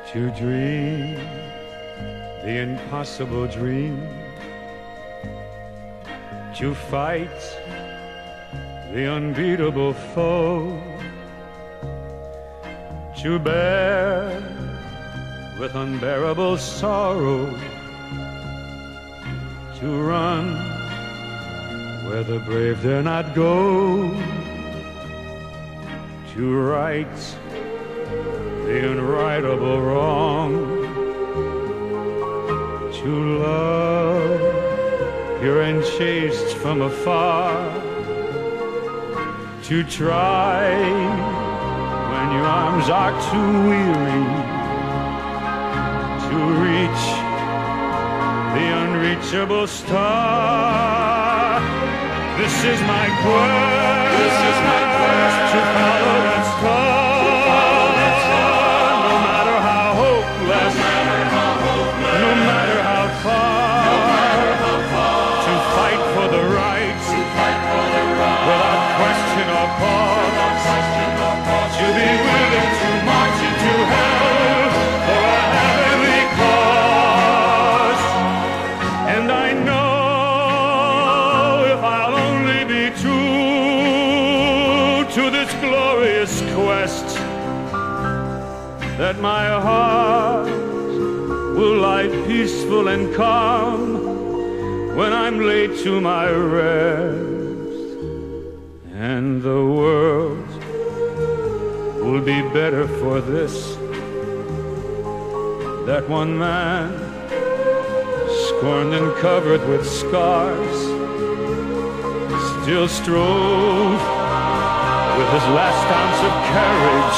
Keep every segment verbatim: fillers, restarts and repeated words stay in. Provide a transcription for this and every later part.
to dream the impossible dream, to fight the unbeatable foe, to bear with unbearable sorrow, to run where the brave dare not go, to right the unrightable wrong, to love pure and chaste from afar, to try when your arms are too weary, to reach the unreachable star. This is my quest, this is my quest to follow its call. No matter how hopeless, no matter how far, to fight for the right, without question or pause, to be willing to march into hell for a heavenly cause. And I know if I'll only be true to this glorious quest, that my heart will lie peaceful and calm when I'm laid to my rest, and the world will be better for this, that one man, scorned and covered with scars, still strove with his last ounce of courage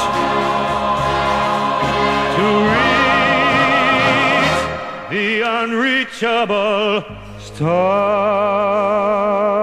to reach the unreachable star.